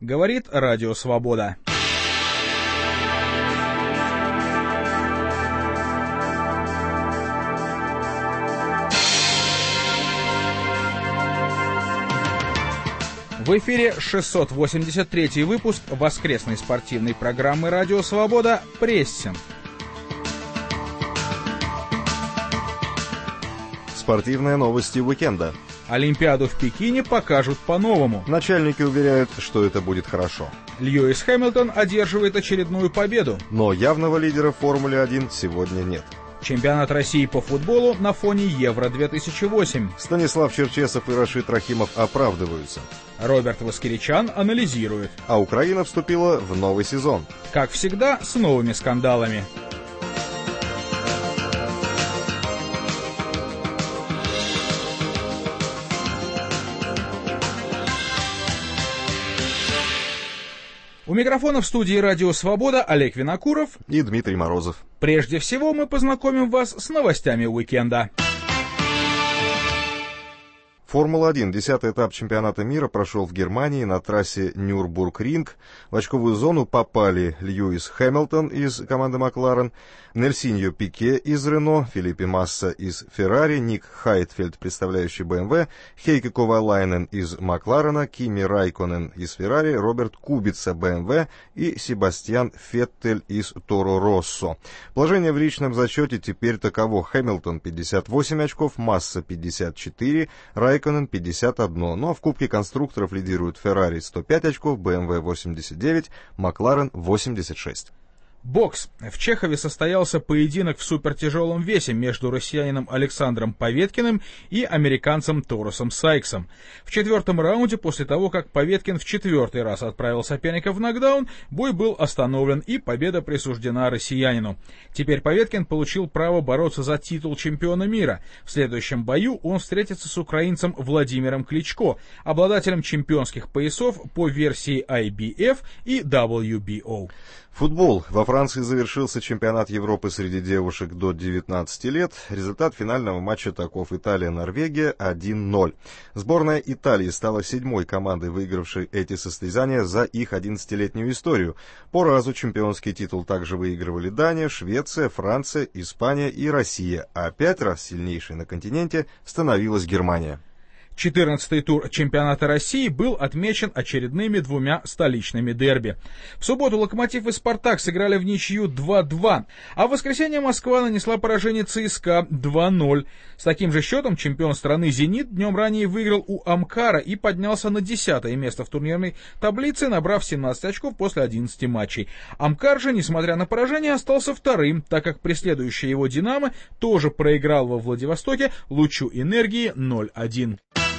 говорит Радио Свобода. В эфире 683-й выпуск воскресной спортивной программы «Радио Свобода» «Прессинг». Спортивные новости уикенда. Олимпиаду в Пекине покажут по-новому. Начальники уверяют, что это будет хорошо. Льюис Хэмилтон одерживает очередную победу. Но явного лидера в Формуле-1 сегодня нет. Чемпионат России по футболу на фоне Евро-2008. Станислав Черчесов и Рашид Рахимов оправдываются. Роберт Воскеричан анализирует. А Украина вступила в новый сезон. Как всегда, с новыми скандалами. У микрофона в студии «Радио Свобода» Олег Винокуров и Дмитрий Морозов. Прежде всего мы познакомим вас с новостями уикенда. Формула-1. 10-й этап чемпионата мира прошел в Германии на трассе Нюрбургринг. В очковую зону попали Льюис Хэмилтон из команды Макларен, Нельсиньо Пике из Рено, Фелипе Масса из Феррари, Ник Хайтфельд, представляющий БМВ, Хейке Ковалайнен из Макларена, Кими Райконен из Феррари, Роберт Кубица БМВ и Себастьян Феттель из Торо Россо. Положение в личном зачете теперь таково: Хэмилтон 58 очков, Масса 54, Райконен 51, но в Кубке конструкторов лидируют Феррари 105 очков, БМВ 89, Макларен 86. Бокс. В Чехове состоялся поединок в супертяжелом весе между россиянином Александром Поветкиным и американцем Торосом Сайксом. В четвертом раунде, после того, как Поветкин в четвертый раз отправил соперника в нокдаун, бой был остановлен и победа присуждена россиянину. Теперь Поветкин получил право бороться за титул чемпиона мира. В следующем бою он встретится с украинцем Владимиром Кличко, обладателем чемпионских поясов по версии IBF и WBO. Футбол. Во Франции завершился чемпионат Европы среди девушек до 19 лет. Результат финального матча таков: Италия-Норвегия 1-0. Сборная Италии стала 7-й командой, выигравшей эти состязания за их 11-летнюю историю. По разу чемпионский титул также выигрывали Дания, Швеция, Франция, Испания и Россия, а 5 раз сильнейшей на континенте становилась Германия. 14-й тур чемпионата России был отмечен очередными двумя столичными дерби. В субботу «Локомотив» и «Спартак» сыграли в ничью 2-2, а в воскресенье Москва нанесла поражение ЦСКА 2-0. С таким же счетом чемпион страны «Зенит» днем ранее выиграл у «Амкара» и поднялся на 10-е место в турнирной таблице, набрав 17 очков после 11 матчей. «Амкар» же, несмотря на поражение, остался вторым, так как преследующий его «Динамо» тоже проиграл во Владивостоке «Лучу энергии» 0-1.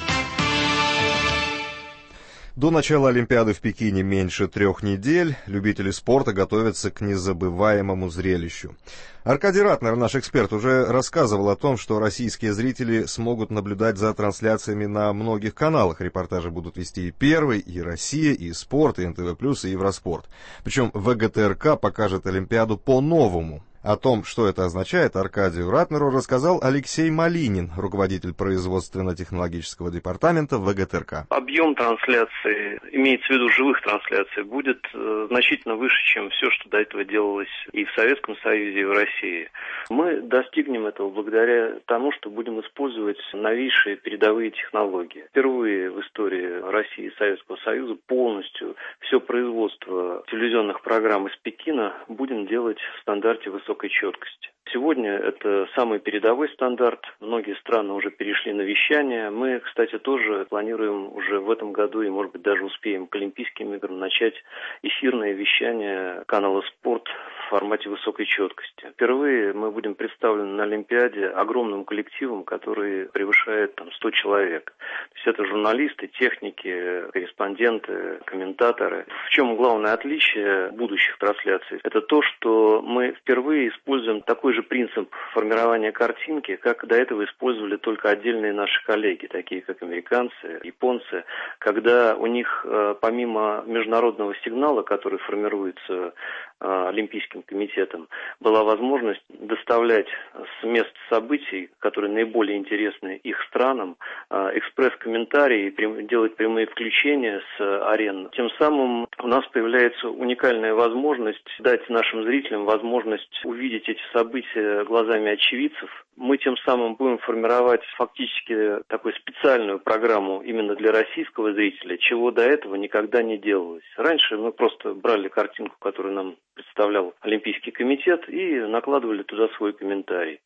До начала Олимпиады в Пекине меньше 3 недель. Любители спорта готовятся к незабываемому зрелищу. Аркадий Ратнер, наш эксперт, уже рассказывал о том, что российские зрители смогут наблюдать за трансляциями на многих каналах. Репортажи будут вести и Первый, и Россия, и Спорт, и НТВ+, и Евроспорт. Причем ВГТРК покажет Олимпиаду по-новому. О том, что это означает, Аркадию Ратнеру рассказал Алексей Малинин, руководитель производственно-технологического департамента ВГТРК. Объем трансляции, имеется в виду живых трансляций, будет значительно выше, чем все, что до этого делалось и в Советском Союзе, и в России. Мы достигнем этого благодаря тому, что будем использовать новейшие передовые технологии. Впервые в истории России и Советского Союза полностью все производство телевизионных программ из Пекина будем делать в стандарте высокой четкости. Сегодня это самый передовой стандарт. Многие страны уже перешли на вещание. Мы, кстати, тоже планируем уже в этом году и, может быть, даже успеем к Олимпийским играм начать эфирное вещание канала «Спорт» в формате высокой четкости. Впервые мы будем представлены на Олимпиаде огромным коллективом, который превышает 100 человек. То есть это журналисты, техники, корреспонденты, комментаторы. В чем главное отличие будущих трансляций? Это то, что мы впервые используем такой такой же принцип формирования картинки, как до этого использовали только отдельные наши коллеги, такие как американцы, японцы, когда у них помимо международного сигнала, который формируется Олимпийским комитетом, была возможность доставлять с мест событий, которые наиболее интересны их странам, экспресс-комментарии, делать прямые включения с арен. Тем самым у нас появляется уникальная возможность дать нашим зрителям возможность увидеть эти события глазами очевидцев. Мы тем самым будем формировать фактически такую специальную программу именно для российского зрителя, чего до этого никогда не делалось. Раньше мы просто брали картинку, которую нам представлял Олимпийский комитет, и накладывали туда свой комментарий.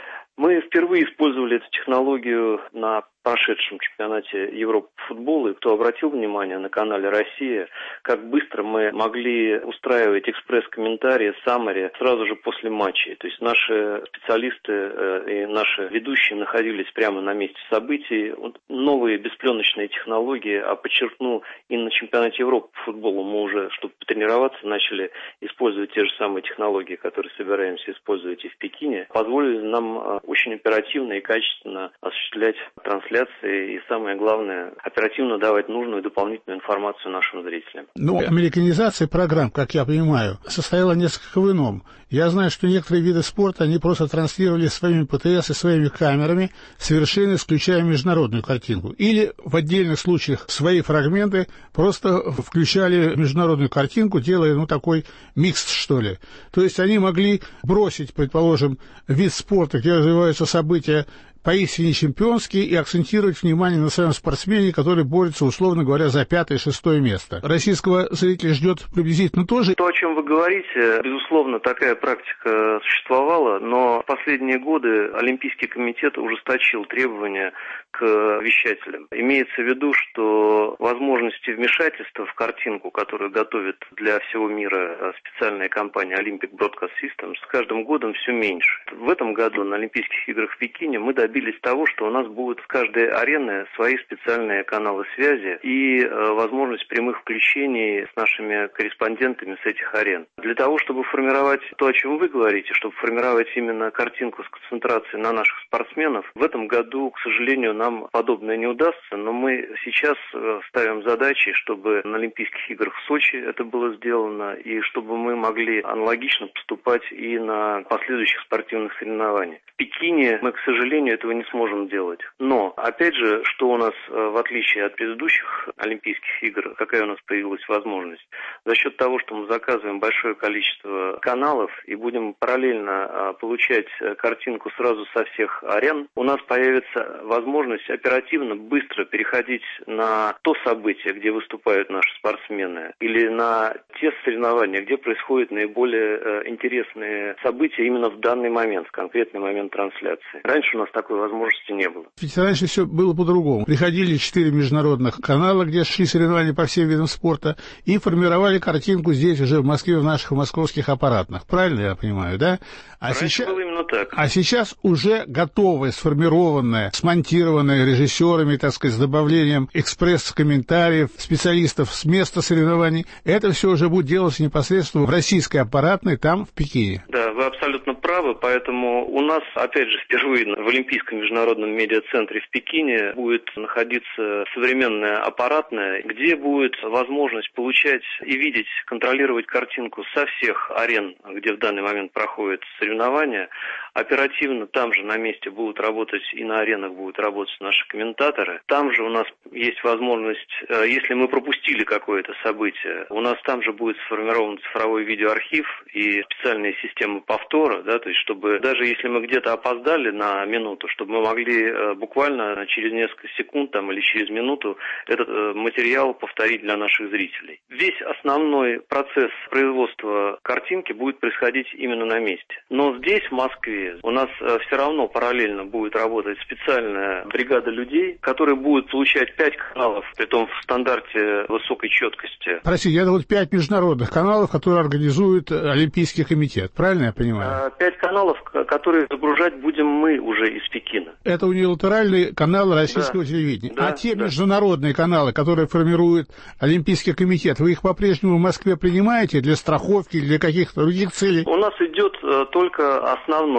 Мы впервые использовали эту технологию на прошедшем чемпионате Европы по футболу, и кто обратил внимание на канале «Россия», как быстро мы могли устраивать экспресс-комментарии, саммари сразу же после матчей. То есть наши специалисты и наши ведущие находились прямо на месте событий. Новые беспленочные технологии, а подчеркну, и на чемпионате Европы по футболу мы уже, чтобы потренироваться, начали использовать те же самые технологии, которые собираемся использовать и в Пекине, позволили нам очень оперативно и качественно осуществлять трансляции и, самое главное, оперативно давать нужную дополнительную информацию нашим зрителям. Но американизация программ, как я понимаю, состояла несколько в ином. Я знаю, что некоторые виды спорта они просто транслировали своими ПТС и своими камерами, совершенно исключая международную картинку. Или в отдельных случаях свои фрагменты просто включали международную картинку, делая, такой микс, что ли. То есть они могли бросить, предположим, вид спорта, где развиваются события поистине чемпионские, и акцентировать внимание на своем спортсмене, который борется, условно говоря, за 5-6 место. Российского зрителя ждет приблизительно тоже. То, о чем вы говорите, безусловно, такая практика существовала, но в последние годы Олимпийский комитет ужесточил требования к вещателям. Имеется в виду, что возможности вмешательства в картинку, которую готовит для всего мира специальная компания Olympic Broadcast Systems, с каждым годом все меньше. В этом году на Олимпийских играх в Пекине мы добились того, что у нас будут в каждой арене свои специальные каналы связи и возможность прямых включений с нашими корреспондентами с этих арен. Для того, чтобы формировать то, о чем вы говорите, чтобы формировать именно картинку с концентрацией на наших спортсменов, в этом году, к сожалению, нам подобное не удастся, но мы сейчас ставим задачи, чтобы на Олимпийских играх в Сочи это было сделано, и чтобы мы могли аналогично поступать и на последующих спортивных соревнованиях. В Пекине мы, к сожалению, этого не сможем делать. Но, опять же, что у нас, в отличие от предыдущих Олимпийских игр, какая у нас появилась возможность? За счет того, что мы заказываем большое количество каналов и будем параллельно получать картинку сразу со всех арен, у нас появится возможность оперативно, быстро переходить на то событие, где выступают наши спортсмены, или на те соревнования, где происходят наиболее интересные события именно в данный момент, в конкретный момент трансляции. Раньше у нас такой возможности не было. Ведь раньше все было по-другому. Приходили 4 международных канала, где шли соревнования по всем видам спорта, и формировали картинку здесь уже в Москве, в наших московских аппаратных. Правильно я понимаю, да? Раньше было именно так. А сейчас уже готовое, сформированное, смонтированное режиссерами, так сказать, с добавлением экспресс-комментариев, специалистов с места соревнований. Это все уже будет делаться непосредственно в российской аппаратной, там, в Пекине. Да, вы абсолютно правы, поэтому у нас, опять же, впервые в Олимпийском международном медиацентре в Пекине будет находиться современная аппаратная, где будет возможность получать и видеть, контролировать картинку со всех арен, где в данный момент проходят соревнования. Оперативно там же на месте будут работать и на аренах будут работать наши комментаторы. Там же у нас есть возможность, если мы пропустили какое-то событие, у нас там же будет сформирован цифровой видеоархив и специальная система повтора, да, то есть чтобы даже если мы где-то опоздали на минуту, чтобы мы могли буквально через несколько секунд там, или через минуту этот материал повторить для наших зрителей. Весь основной процесс производства картинки будет происходить именно на месте. Но здесь, в Москве, у нас все равно параллельно будет работать специальная бригада людей, которые будут получать 5 каналов, притом в стандарте высокой четкости. Простите, это вот 5 международных каналов, которые организует Олимпийский комитет, правильно я понимаю? 5 каналов, которые загружать будем мы уже из Пекина. Это униlaterальные каналы российского телевидения. Да, а те международные каналы, которые формирует Олимпийский комитет, вы их по-прежнему в Москве принимаете для страховки, для каких-то других целей? У нас идет только основной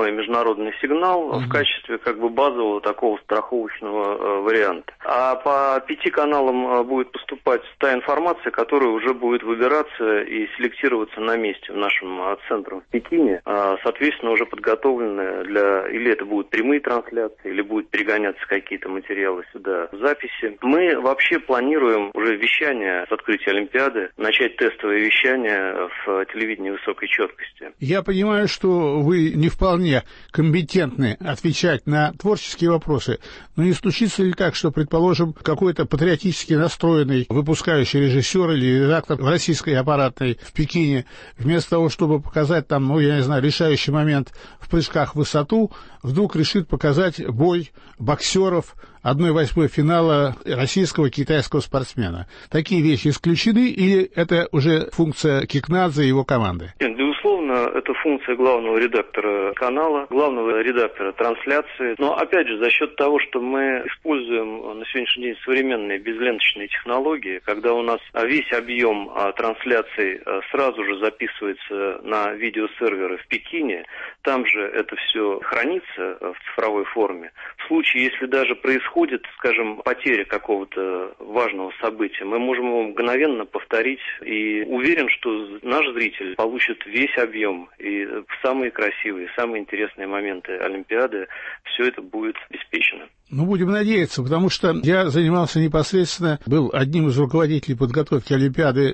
называемый международный сигнал в качестве как бы базового такого страховочного варианта. А по 5 каналам будет поступать та информация, которая уже будет выбираться и селектироваться на месте в нашем центре в Пекине, соответственно, уже подготовленная для... Или это будут прямые трансляции, или будут перегоняться какие-то материалы сюда в записи. Мы вообще планируем уже вещание с открытия Олимпиады, начать тестовое вещание в телевидении высокой четкости. Я понимаю, что вы не вполне компетентны отвечать на творческие вопросы, но не случится ли так, что, предположим, какой-то патриотически настроенный выпускающий режиссер или редактор в российской аппаратной в Пекине, вместо того, чтобы показать там, ну, я не знаю, решающий момент в прыжках в высоту, вдруг решит показать бой боксеров 1/8 финала российского и китайского спортсмена. Такие вещи исключены или это уже функция Кикнадзе и его команды? Нет, безусловно, это функция главного редактора канала, главного редактора трансляции. Но, опять же, за счет того, что мы используем на сегодняшний день современные безленточные технологии, когда у нас весь объем трансляций сразу же записывается на видеосерверы в Пекине, там же это все хранится в цифровой форме. В случае, если даже происходит, скажем, потеря какого-то важного события, мы можем его мгновенно повторить, и уверен, что наш зритель получит весь объем и самые красивые, самые интересные моменты Олимпиады. Все это будет обеспечено. Ну, будем надеяться, потому что я занимался непосредственно, был одним из руководителей подготовки Олимпиады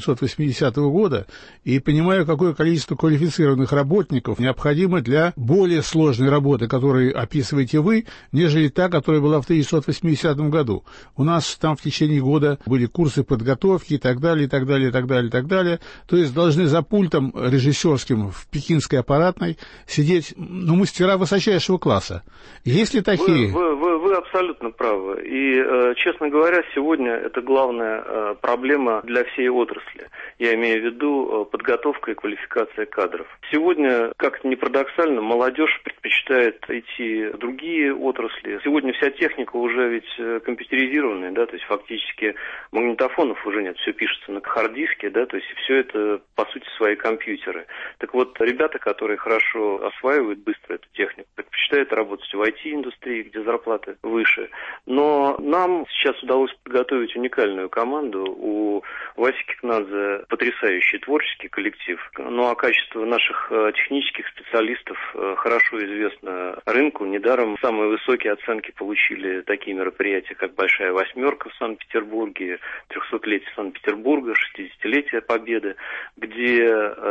1980 года, и понимаю, какое количество квалифицированных работников необходимо для более сложной работы, которую описываете вы, нежели та, которая была в 1980 году. У нас там в течение года были курсы подготовки и так далее, и так далее, и так далее, и так далее. То есть должны за пультом режиссерским в пекинской аппаратной сидеть, ну, мастера высочайшего класса. Есть ли такие? Вы абсолютно правы. И, честно говоря, сегодня это главная проблема для всей отрасли. Я имею в виду подготовка и квалификация кадров. Сегодня, как-то не парадоксально, молодежь предпочитает идти в другие отрасли. Сегодня вся техника уже ведь компьютеризированная, да, то есть фактически магнитофонов уже нет, все пишется на хард-диске, да, то есть все это, по сути, свои компьютеры. Так вот, ребята, которые хорошо осваивают быстро эту технику, предпочитают работать в IT-индустрии, где зарплаты выше. Но нам сейчас удалось подготовить уникальную команду. У Васи Кикнадзе потрясающий творческий коллектив. Ну а качество наших технических специалистов хорошо известно рынку. Недаром самые высокие оценки получили такие мероприятия, как «Большая восьмерка» в Санкт-Петербурге, 300-летие Санкт-Петербурга, 60-летие Победы, где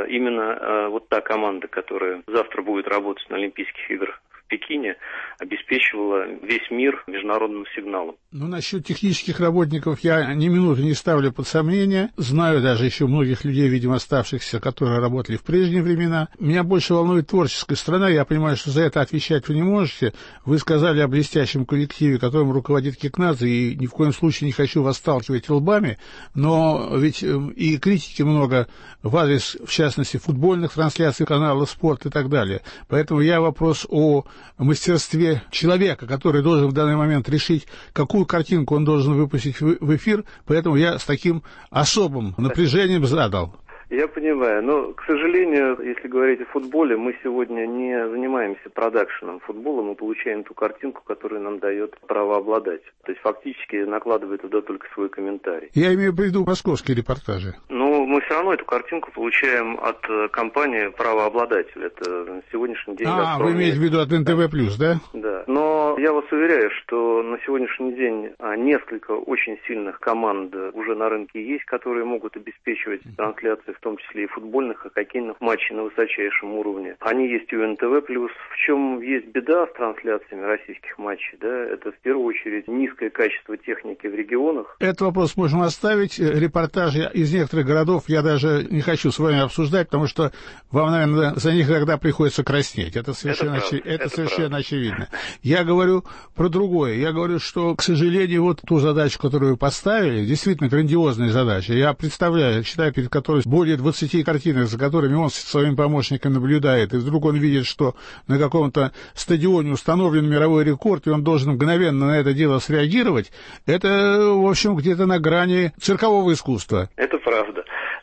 именно вот та команда, которая завтра будет работать на Олимпийских играх в Пекине, обеспечивала весь мир международным сигналом. Ну, насчет технических работников я ни минуты не ставлю под сомнение. Знаю даже еще многих людей, видимо, оставшихся, которые работали в прежние времена. Меня больше волнует творческая сторона. Я понимаю, что за это отвечать вы не можете. Вы сказали о блестящем коллективе, которым руководит Кикнадзе, и ни в коем случае не хочу вас сталкивать лбами, но ведь и критики много в адрес, в частности, футбольных трансляций, канала «Спорт» и так далее. Поэтому я вопрос о мастерстве человека, который должен в данный момент решить, какую картинку он должен выпустить в эфир, поэтому я с таким особым напряжением задал. Я понимаю, но, к сожалению, если говорить о футболе, мы сегодня не занимаемся продакшеном футбола, мы получаем ту картинку, которую нам дает правообладатель. То есть фактически накладывает туда только свой комментарий. Я имею в виду московские репортажи. Ну, мы все равно эту картинку получаем от компании правообладателя. Это на сегодняшний день... Вы имеете в виду от НТВ+, да? Да. Но я вас уверяю, что на сегодняшний день несколько очень сильных команд уже на рынке есть, которые могут обеспечивать трансляции, в том числе и футбольных, и хоккейных матчей на высочайшем уровне. Они есть и у НТВ+. В чем есть беда с трансляциями российских матчей, да, это в первую очередь низкое качество техники в регионах. Этот вопрос можно оставить. Репортажи из некоторых городов я даже не хочу с вами обсуждать, потому что вам, наверное, за них иногда приходится краснеть. Это совершенно очевидно. Я говорю про другое. Я говорю, что, к сожалению, вот ту задачу, которую вы поставили, действительно грандиозная задача. Я представляю, считаю, перед которой более 20 картинок, за которыми он со своим помощником наблюдает, и вдруг он видит, что на каком-то стадионе установлен мировой рекорд, и он должен мгновенно на это дело среагировать, это, в общем, где-то на грани циркового искусства. Это правда.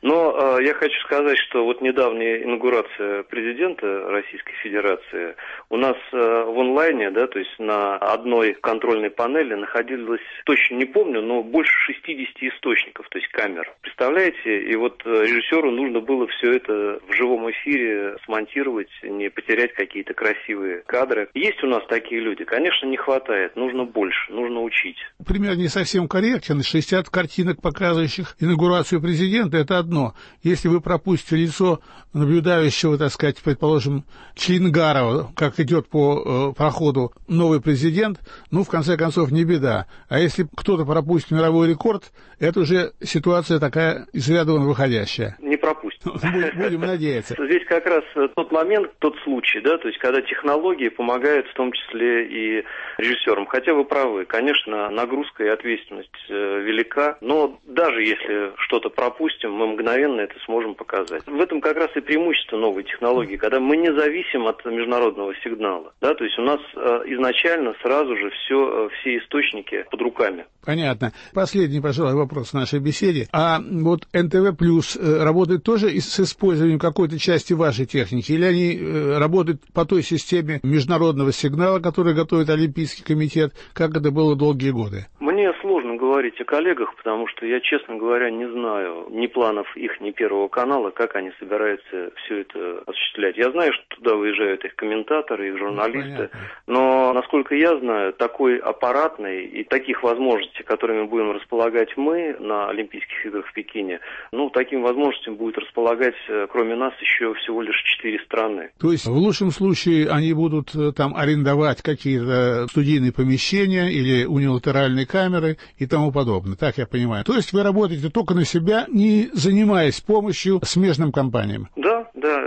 Но я хочу сказать, что вот недавняя инаугурация президента Российской Федерации у нас в онлайне, да, то есть на одной контрольной панели находилось, точно не помню, но больше 60 источников, то есть камер. Представляете, и вот режиссеру нужно было все это в живом эфире смонтировать, не потерять какие-то красивые кадры. Есть у нас такие люди? Конечно, не хватает, нужно больше, нужно учить. Пример не совсем корректен. 60 картинок, показывающих инаугурацию президента, это одно. Если вы пропустите лицо наблюдающего, так сказать, предположим, Членгарова, как идет по проходу новый президент, ну, в конце концов, не беда. А если кто-то пропустит мировой рекорд, это уже ситуация такая из ряда вон выходящая. Не пропустим. Будем надеяться. Здесь как раз тот момент, тот случай, да, то есть когда технологии помогают в том числе и режиссерам. Хотя вы правы, конечно, нагрузка и ответственность велика, но даже если что-то пропустим, мы мгновенно это сможем показать. В этом как раз и преимущество новой технологии, когда мы не зависим от международного сигнала, да, то есть у нас изначально сразу же все источники под руками. Понятно. Последний, пожалуй, вопрос в нашей беседе. А вот НТВ Плюс работает тоже с использованием какой-то части вашей техники, или они работают по той системе международного сигнала, который готовит Олимпийский комитет, как это было долгие годы? Мне сложно говорить о коллегах, потому что я, честно говоря, не знаю ни планов их, ни Первого канала, как они собираются все это осуществлять. Я знаю, что туда выезжают их комментаторы, их журналисты, но, насколько я знаю, такой аппаратной и таких возможностей, которыми будем располагать мы на Олимпийских играх в Пекине, ну, таким возможностям будет располагать, кроме нас, еще всего лишь 4 страны. То есть, в лучшем случае, они будут там арендовать какие-то студийные помещения или унилатеральные камеры и тому подобное, так я понимаю. То есть, вы работаете только на себя, не занимаясь помощью смежным компаниям? Да.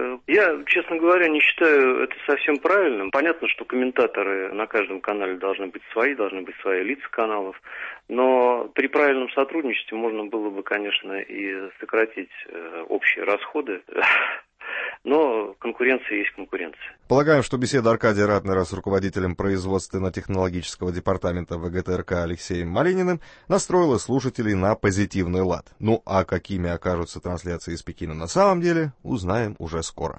Я, честно говоря, не считаю это совсем правильным. Понятно, что комментаторы на каждом канале должны быть свои лица каналов, но при правильном сотрудничестве можно было бы, конечно, и сократить общие расходы. Но конкуренция есть конкуренция. Полагаем, что беседа Аркадия Ратнера с руководителем производственно-технологического департамента ВГТРК Алексеем Малининым настроила слушателей на позитивный лад. Ну а какими окажутся трансляции из Пекина на самом деле, узнаем уже скоро.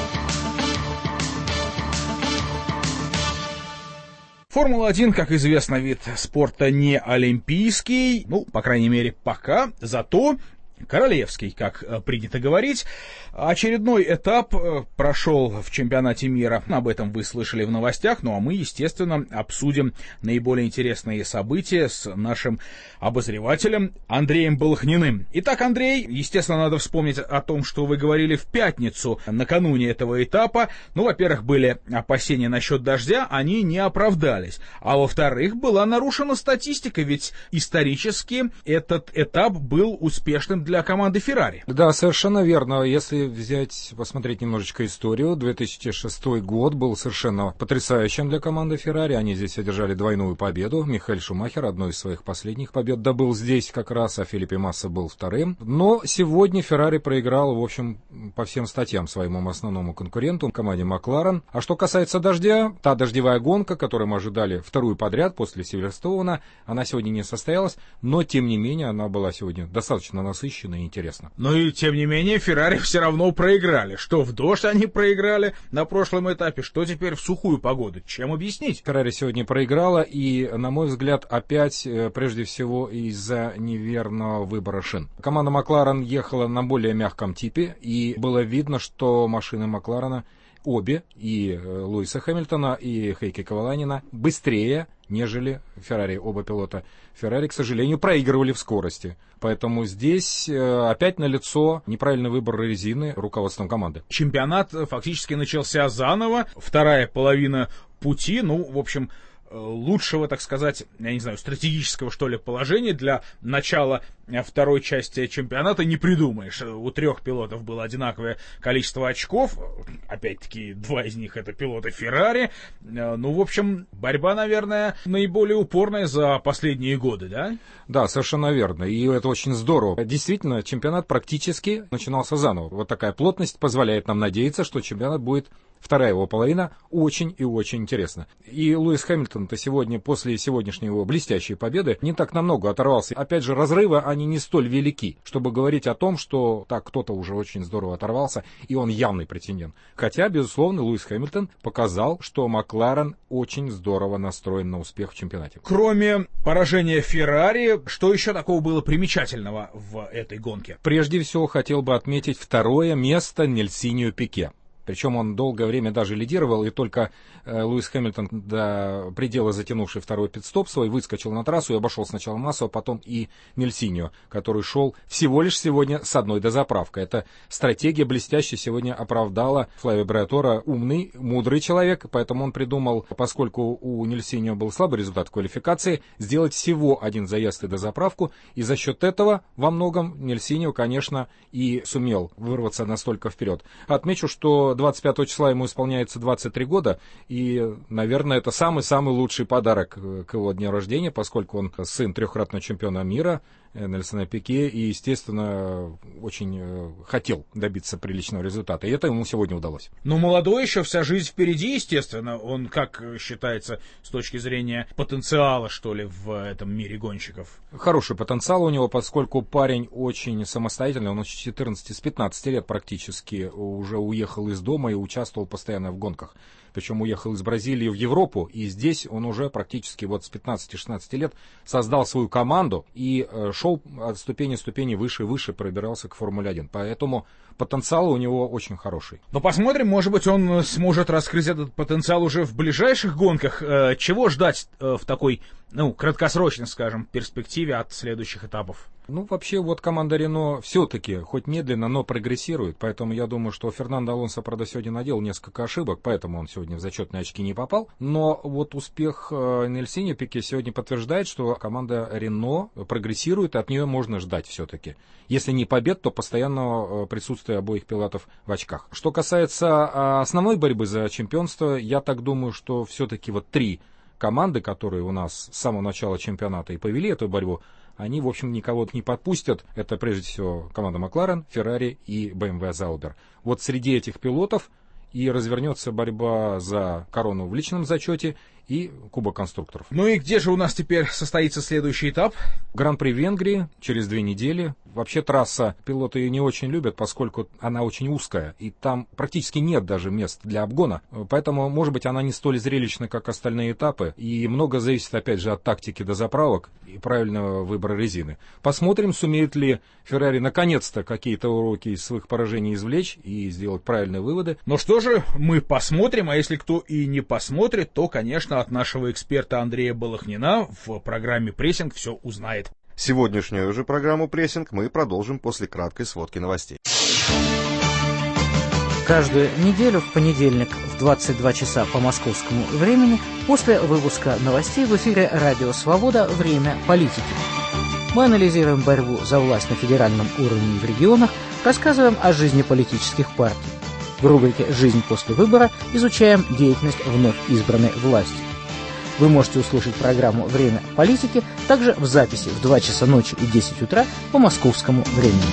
Формула-1, как известно, вид спорта не олимпийский, ну, по крайней мере, пока, зато королевский, как принято говорить. Очередной этап прошел в чемпионате мира. Об этом вы слышали в новостях. Ну а мы, естественно, обсудим наиболее интересные события с нашим обозревателем Андреем Балахниным. Итак, Андрей, естественно, надо вспомнить о том, что вы говорили в пятницу накануне этого этапа. Ну, во-первых, были опасения насчет дождя, они не оправдались. А во-вторых, была нарушена статистика, ведь исторически этот этап был успешным для команды Феррари. Да, совершенно верно. Если посмотреть немножечко историю, 2006 год был совершенно потрясающим для команды Феррари. Они здесь одержали двойную победу. Михаэль Шумахер одну из своих последних побед добыл здесь как раз, а Фелипе Масса был вторым. Но сегодня Феррари проиграл, в общем, по всем статьям своему основному конкуренту, команде Макларен. А что касается дождя, та дождевая гонка, которую мы ожидали вторую подряд после Сильверстоуна, она сегодня не состоялась, но, тем не менее, она была сегодня достаточно насыщенна и интересна. Ну и, тем не менее, Феррари все равно проиграли. Что в дождь они проиграли на прошлом этапе, что теперь в сухую погоду. Чем объяснить? Феррари сегодня проиграла, и, на мой взгляд, опять, прежде всего, из-за неверного выбора шин. Команда Макларен ехала на более мягком типе, и было видно, что машины Макларена обе, и Луиса Хэмилтона, и Хейки Коваланина, быстрее, нежели Феррари. Оба пилота Феррари, к сожалению, проигрывали в скорости. Поэтому здесь опять налицо неправильный выбор резины руководством команды. Чемпионат фактически начался заново. Вторая половина пути, ну, в общем, лучшего, так сказать, я не знаю, стратегического, что ли, положения для начала второй части чемпионата не придумаешь. У трех пилотов было одинаковое количество очков. Опять-таки, два из них это пилоты Феррари. Ну, в общем, борьба, наверное, наиболее упорная за последние годы, да? Да, совершенно верно. И это очень здорово. Действительно, чемпионат практически начинался заново. Вот такая плотность позволяет нам надеяться, что чемпионат будет, вторая его половина, очень и очень интересна. И Луис Хэмилтон Хэмилтон-то сегодня, после сегодняшней его блестящей победы, не так намного оторвался. Опять же, разрывы, они не столь велики, чтобы говорить о том, что так кто-то уже очень здорово оторвался, и он явный претендент. Хотя, безусловно, Льюис Хэмилтон показал, что Макларен очень здорово настроен на успех в чемпионате. Кроме поражения Феррари, что еще такого было примечательного в этой гонке? Прежде всего, хотел бы отметить второе место Нельсиньо Пике. Причем он долгое время даже лидировал, и только Льюис Хэмилтон, до предела затянувший второй пит-стоп свой, выскочил на трассу и обошел сначала Массу, а потом и Нельсиньо, который шел всего лишь сегодня с одной дозаправкой. Эта стратегия блестяще сегодня оправдала Флавио Бриатора, умный, мудрый человек, поэтому он придумал, поскольку у Нельсиньо был слабый результат квалификации, сделать всего один заезд и дозаправку, и за счет этого во многом Нельсиньо, конечно, и сумел вырваться настолько вперед. Отмечу, что 25 числа ему исполняется 23 года, и, наверное, это самый-самый лучший подарок к его дню рождения, поскольку он сын трехкратного чемпиона мира Нельсона Пике, и, естественно, очень хотел добиться приличного результата, и это ему сегодня удалось. Ну, молодой еще, вся жизнь впереди, естественно. Он, как считается, с точки зрения потенциала, что ли, в этом мире гонщиков? Хороший потенциал у него, поскольку парень очень самостоятельный, он с 14, с 15 лет практически уже уехал из дома и участвовал постоянно в гонках. Причем уехал из Бразилии в Европу, и здесь он уже практически вот с 15-16 лет создал свою команду и шел от ступени выше и выше, пробирался к Формуле-1. Поэтому потенциал у него очень хороший. Но посмотрим, может быть, он сможет раскрыть этот потенциал уже в ближайших гонках. Чего ждать в такой, краткосрочной, скажем, перспективе от следующих этапов? Вообще, вот команда Рено все-таки, хоть медленно, но прогрессирует, поэтому я думаю, что Фернандо Алонсо, правда, сегодня наделал несколько ошибок, поэтому он сегодня в зачетные очки не попал, но вот успех Нельсиньо Пике сегодня подтверждает, что команда Рено прогрессирует, и от нее можно ждать все-таки. Если не побед, то постоянного присутствия обоих пилотов в очках. Что касается основной борьбы за чемпионство, я так думаю, что все-таки вот три команды, которые у нас с самого начала чемпионата и повели эту борьбу, они, в общем, никого не подпустят. Это, прежде всего, команда Макларен, Феррари и BMW Sauber. Вот среди этих пилотов и развернется борьба за корону в личном зачете и Кубок конструкторов. Ну и где же у нас теперь состоится следующий этап? Гран-при Венгрии через 2 недели. Вообще трасса, пилоты ее не очень любят, поскольку она очень узкая, и там практически нет даже мест для обгона. Поэтому, может быть, она не столь зрелищна, как остальные этапы, и много зависит, опять же, от тактики дозаправок и правильного выбора резины. Посмотрим, сумеет ли Феррари наконец-то какие-то уроки из своих поражений извлечь и сделать правильные выводы. Ну что же, мы посмотрим, а если кто и не посмотрит, то, конечно, от нашего эксперта Андрея Балахнина в программе «Прессинг» все узнает. Сегодняшнюю же программу «Прессинг» мы продолжим после краткой сводки новостей. Каждую неделю в понедельник в 22 часа по московскому времени после выпуска новостей в эфире «Радио Свобода. Время политики». Мы анализируем борьбу за власть на федеральном уровне и в регионах, рассказываем о жизни политических партий. В рубрике «Жизнь после выбора» изучаем деятельность вновь избранной власти. Вы можете услышать программу «Время политики» также в записи в 2 часа ночи и 10 утра по московскому времени.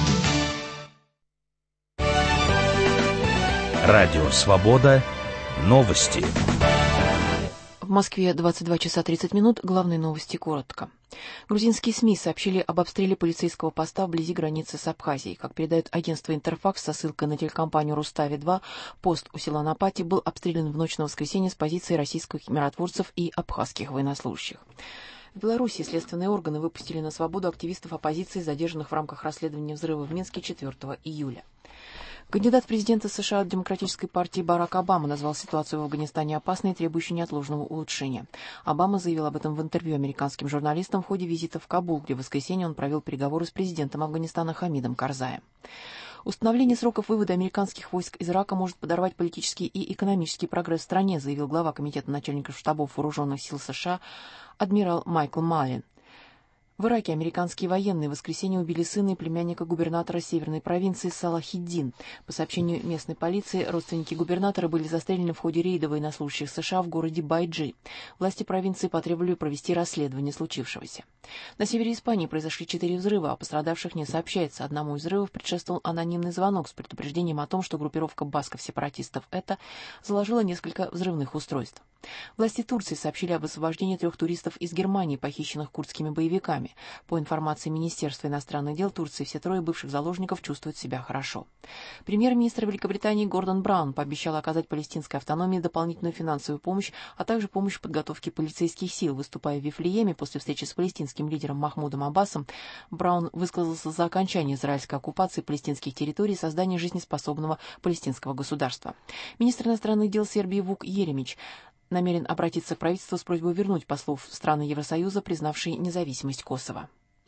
Радио «Свобода». Новости. В Москве 22 часа 30 минут. Главные новости коротко. Грузинские СМИ сообщили об обстреле полицейского поста вблизи границы с Абхазией. Как передает агентство «Интерфакс» со ссылкой на телекомпанию «Рустави-2», пост у села Напати был обстрелян в ночь на воскресенье с позиции российских миротворцев и абхазских военнослужащих. В Беларуси следственные органы выпустили на свободу активистов оппозиции, задержанных в рамках расследования взрыва в Минске 4 июля. Кандидат в президенты США от Демократической партии Барак Обама назвал ситуацию в Афганистане опасной и требующей неотложного улучшения. Обама заявил об этом в интервью американским журналистам в ходе визита в Кабул, где в воскресенье он провел переговоры с президентом Афганистана Хамидом Карзаем. Установление сроков вывода американских войск из Ирака может подорвать политический и экономический прогресс в стране, заявил глава Комитета начальников штабов вооруженных сил США адмирал Майкл Маллин. В Ираке американские военные в воскресенье убили сына и племянника губернатора северной провинции Салахиддин. По сообщению местной полиции, родственники губернатора были застрелены в ходе рейда военнослужащих США в городе Байджи. Власти провинции потребовали провести расследование случившегося. На севере Испании произошли 4 взрыва, а пострадавших не сообщается. Одному из взрывов предшествовал анонимный звонок с предупреждением о том, что группировка басков-сепаратистов ЭТА заложила несколько взрывных устройств. Власти Турции сообщили об освобождении 3 туристов из Германии, похищенных курдскими боевиками. По информации Министерства иностранных дел Турции, все 3 бывших заложников чувствуют себя хорошо. Премьер-министр Великобритании Гордон Браун пообещал оказать палестинской автономии дополнительную финансовую помощь, а также помощь в подготовке полицейских сил. Выступая в Вифлееме после встречи с палестинским лидером Махмудом Аббасом, Браун высказался за окончание израильской оккупации палестинских территорий и создание жизнеспособного палестинского государства. Министр иностранных дел Сербии Вук Еремич намерен обратиться к правительству с просьбой вернуть послов страны Евросоюза, признавшие независимость Косово.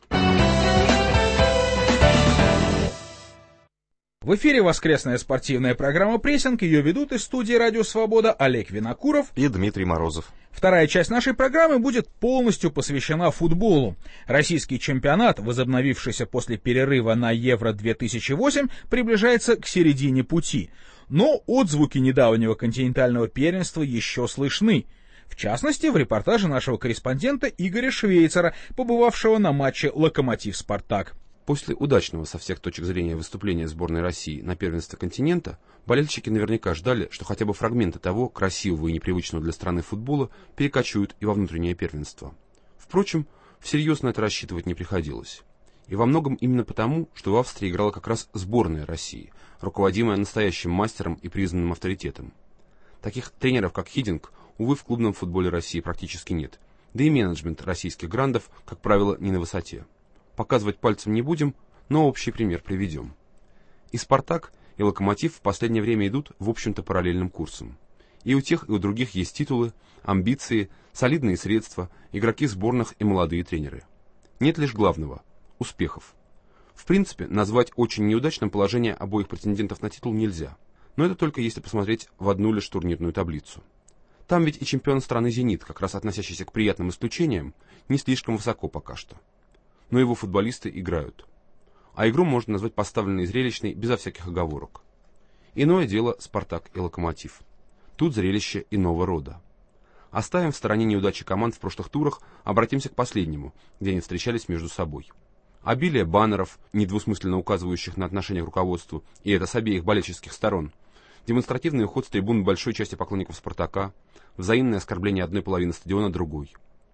В эфире воскресная спортивная программа «Прессинг». Ее ведут из студии «Радио Свобода» Олег Винокуров и Дмитрий Морозов. Вторая часть нашей программы будет полностью посвящена футболу. Российский чемпионат, возобновившийся после перерыва на Евро-2008, приближается к середине пути. Но отзвуки недавнего континентального первенства еще слышны. В частности, в репортаже нашего корреспондента Игоря Швейцера, побывавшего на матче «Локомотив-Спартак». После удачного со всех точек зрения выступления сборной России на первенстве континента, болельщики наверняка ждали, что хотя бы фрагменты того красивого и непривычного для страны футбола перекочуют и во внутреннее первенство. Впрочем, всерьез на это рассчитывать не приходилось. И во многом именно потому, что в Австрии играла как раз сборная России, руководимая настоящим мастером и признанным авторитетом. Таких тренеров, как Хидинг, увы, в клубном футболе России практически нет, да и менеджмент российских грандов, как правило, не на высоте. Показывать пальцем не будем, но общий пример приведем. И «Спартак», и «Локомотив» в последнее время идут, в общем-то, параллельным курсом. И у тех, и у других есть титулы, амбиции, солидные средства, игроки сборных и молодые тренеры. Нет лишь главного – успехов. В принципе, назвать очень неудачным положение обоих претендентов на титул нельзя. Но это только если посмотреть в одну лишь турнирную таблицу. Там ведь и чемпион страны «Зенит», как раз относящийся к приятным исключениям, не слишком высоко пока что. Но его футболисты играют. А игру можно назвать поставленной и зрелищной, безо всяких оговорок. Иное дело «Спартак» и «Локомотив». Тут зрелище иного рода. Оставим в стороне неудачи команд в прошлых турах, обратимся к последнему, где они встречались между собой. Обилие баннеров, недвусмысленно указывающих на отношение к руководству, и это с обеих болельческих сторон, демонстративный уход с трибун большой части поклонников «Спартака», взаимное оскорбление одной половины стадиона другой.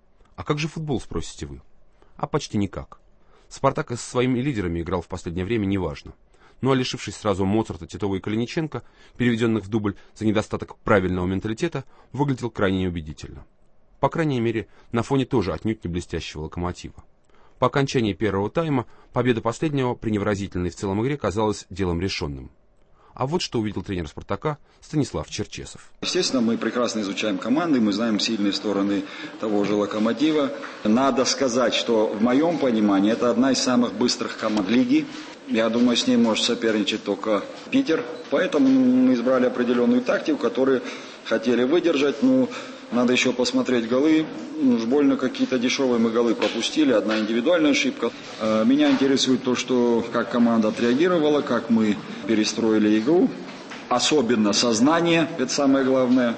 А как же футбол, спросите вы? А почти никак. «Спартак» и со своими лидерами играл в последнее время неважно. Ну а лишившись сразу Моцарта, Титова и Калиниченко, переведенных в дубль за недостаток правильного менталитета, выглядел крайне неубедительно. По крайней мере, на фоне тоже отнюдь не блестящего «Локомотива». По окончании первого тайма победа последнего при невыразительной в целом игре казалась делом решенным. А вот что увидел тренер «Спартака» Станислав Черчесов. Естественно, мы прекрасно изучаем команды, мы знаем сильные стороны того же «Локомотива». Надо сказать, что в моем понимании это одна из самых быстрых команд лиги. Я думаю, с ней может соперничать только Питер. Поэтому мы избрали определенную тактику, которую хотели выдержать. Надо еще посмотреть голы. Уж больно какие-то дешевые мы голы пропустили. Одна индивидуальная ошибка. Меня интересует то, что как команда отреагировала, как мы перестроили игру. Особенно сознание, это самое главное.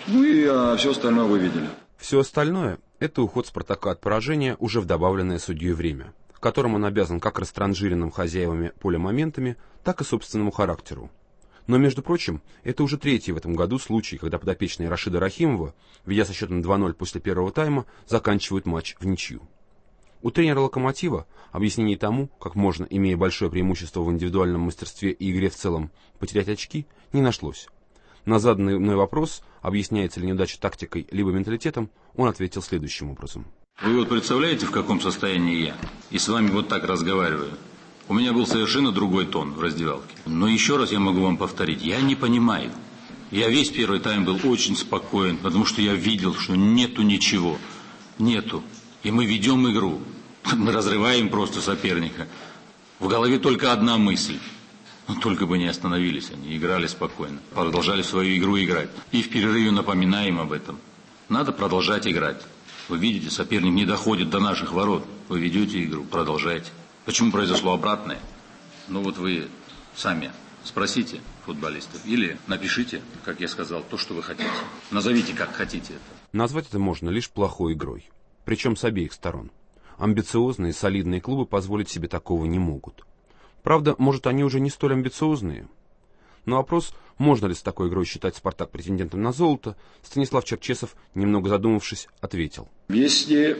И все остальное вы видели. Все остальное – это уход «Спартака» от поражения уже в добавленное судьей время, которым он обязан как растранжиренным хозяевами поля моментами, так и собственному характеру. Но, между прочим, это уже третий в этом году случай, когда подопечные Рашида Рахимова, ведя со счетом 2-0 после первого тайма, заканчивают матч в ничью. У тренера «Локомотива» объяснений тому, как можно, имея большое преимущество в индивидуальном мастерстве и игре в целом, потерять очки, не нашлось. На заданный мной вопрос, объясняется ли неудача тактикой либо менталитетом, он ответил следующим образом. Вы вот представляете, в каком состоянии я? И с вами вот так разговариваю. У меня был совершенно другой тон в раздевалке. Но еще раз я могу вам повторить, я не понимаю. Я весь первый тайм был очень спокоен, потому что я видел, что нету ничего. Нету. И мы ведем игру. Мы разрываем просто соперника. В голове только одна мысль. Только бы не остановились они, играли спокойно. Продолжали свою игру играть. И в перерыве напоминаем об этом. Надо продолжать играть. Вы видите, соперник не доходит до наших ворот. Вы ведете игру, продолжайте. Почему произошло обратное? Ну вот вы сами спросите футболистов или напишите, как я сказал, то, что вы хотите. Назовите, как хотите это. Назвать это можно лишь плохой игрой. Причем с обеих сторон. Амбициозные, солидные клубы позволить себе такого не могут. Правда, может, они уже не столь амбициозные? На вопрос, можно ли с такой игрой считать «Спартак» претендентом на золото, Станислав Черчесов, немного задумавшись, ответил. Если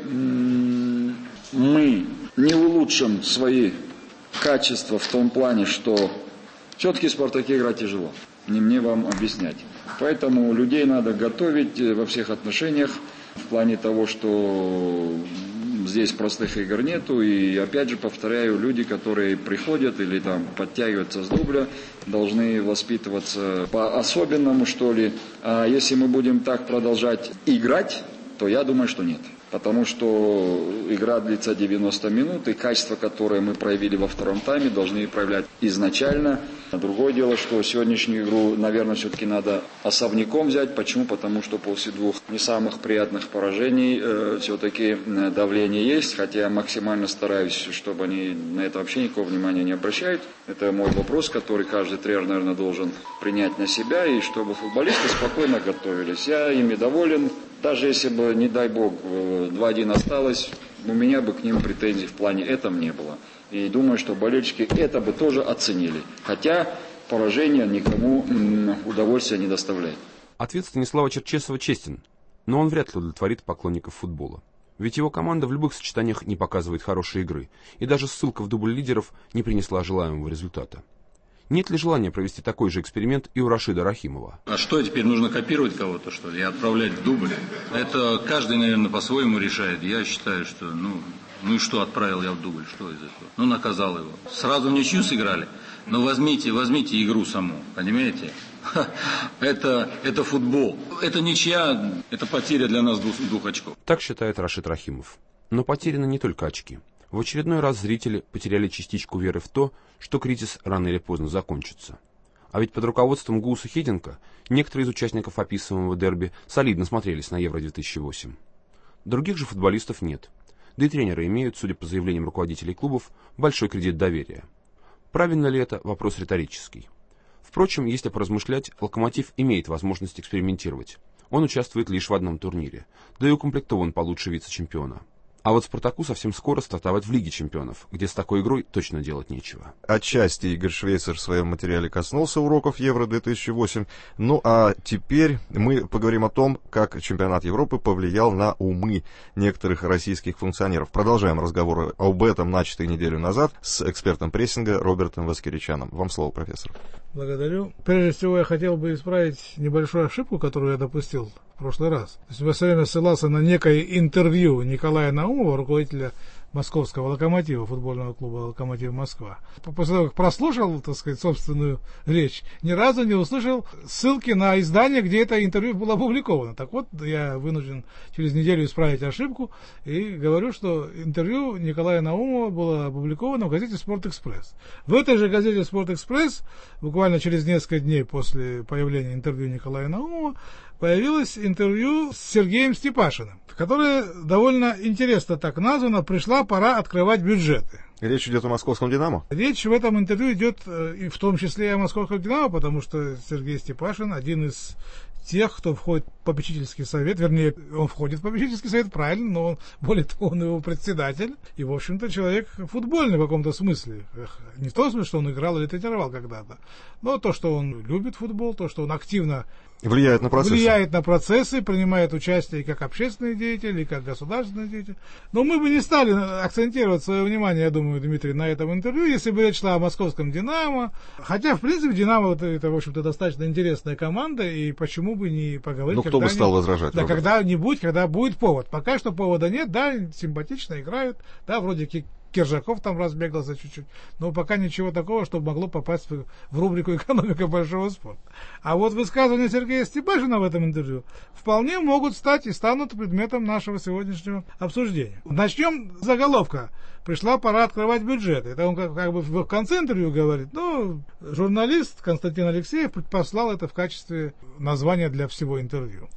мы не улучшим свои качества в том плане, что все-таки в «Спартаке» играть тяжело, не мне вам объяснять. Поэтому людей надо готовить во всех отношениях, в плане того, что здесь простых игр нету, и опять же повторяю, люди, которые приходят или там подтягиваются с дубля, должны воспитываться по-особенному, что ли. А если мы будем так продолжать играть, то я думаю, что нет. Потому что игра длится 90 минут, и качество, которое мы проявили во втором тайме, должны проявлять изначально. Другое дело, что сегодняшнюю игру, наверное, все-таки надо особняком взять. Почему? Потому что после двух не самых приятных поражений все-таки давление есть. Хотя я максимально стараюсь, чтобы они на это вообще никакого внимания не обращают. Это мой вопрос, который каждый тренер, наверное, должен принять на себя. И чтобы футболисты спокойно готовились. Я ими доволен. Даже если бы, не дай бог, 2-1 осталось, у меня бы к ним претензий в плане этом не было. И думаю, что болельщики это бы тоже оценили. Хотя поражение никому удовольствия не доставляет. Ответ Станислава Черчесова честен, но он вряд ли удовлетворит поклонников футбола. Ведь его команда в любых сочетаниях не показывает хорошей игры, и даже ссылка в дубль лидеров не принесла желаемого результата. Нет ли желания провести такой же эксперимент и у Рашида Рахимова? А что, теперь нужно копировать кого-то, что ли, и отправлять в дубль? Это каждый, наверное, по-своему решает. Я считаю, что, ну и что, отправил я в дубль, что из этого? Ну, наказал его. Сразу в ничью сыграли. Но возьмите игру саму, понимаете? Это футбол. Это ничья, это потеря для нас двух очков. Так считает Рашид Рахимов. Но потеряны не только очки. В очередной раз зрители потеряли частичку веры в то, что кризис рано или поздно закончится. А ведь под руководством Гууса Хидинка некоторые из участников описываемого дерби солидно смотрелись на Евро-2008. Других же футболистов нет. Да и тренеры имеют, судя по заявлениям руководителей клубов, большой кредит доверия. Правильно ли это? Вопрос риторический. Впрочем, если поразмышлять, «Локомотив» имеет возможность экспериментировать. Он участвует лишь в одном турнире, да и укомплектован получше вице-чемпиона. А вот «Спартаку» совсем скоро стартовать в Лиге чемпионов, где с такой игрой точно делать нечего. Отчасти Игорь Швейцер в своем материале коснулся уроков Евро-2008. Ну а теперь мы поговорим о том, как чемпионат Европы повлиял на умы некоторых российских функционеров. Продолжаем разговоры об этом, начатой неделю назад, с экспертом прессинга Робертом Воскеричаном. Вам слово, профессор. Благодарю. Прежде всего, я хотел бы исправить небольшую ошибку, которую я допустил в прошлый раз. То есть я все время ссылался на некое интервью Николая Наумова, руководителя московского «Локомотива», футбольного клуба «Локомотив Москва». После того, как прослушал, так сказать, собственную речь, ни разу не услышал ссылки на издание, где это интервью было опубликовано. Так вот, я вынужден через неделю исправить ошибку и говорю, что интервью Николая Наумова было опубликовано в газете «Спорт-Экспресс». В этой же газете «Спорт-Экспресс» буквально через несколько дней после появления интервью Николая Наумова появилось интервью с Сергеем Степашиным, которое довольно интересно так названо «Пришла пора открывать бюджеты». Речь идет о московском «Динамо»? Речь в этом интервью идет и в том числе и о московском «Динамо», потому что Сергей Степашин один из тех, кто входит в попечительский совет, вернее, он входит в попечительский совет, правильно, но он, более того, он его председатель, и, в общем-то, человек футбольный в каком-то смысле. Не в том смысле, что он играл или тренировал когда-то, но то, что он любит футбол, то, что он активно влияет на процессы, принимает участие и как общественный деятель, и как государственный деятель. Но мы бы не стали акцентировать свое внимание, я думаю, Дмитрий, на этом интервью, если бы речь шла о московском «Динамо». Хотя, в принципе, «Динамо» это, в общем-то, достаточно интересная команда, и почему бы не поговорить. Ну, кто бы стал возражать? Да, когда-нибудь, когда будет повод. Пока что повода нет, да, симпатично играют, да, вроде Киржаков там разбегался чуть-чуть, но пока ничего такого, чтобы могло попасть в рубрику «Экономика большого спорта». А вот высказывания Сергея Степашина в этом интервью вполне могут стать и станут предметом нашего сегодняшнего обсуждения. Начнем с заголовка. Пришла пора открывать бюджеты. Это он как бы в конце интервью говорит, но журналист Константин Алексеев послал это в качестве названия для всего интервью.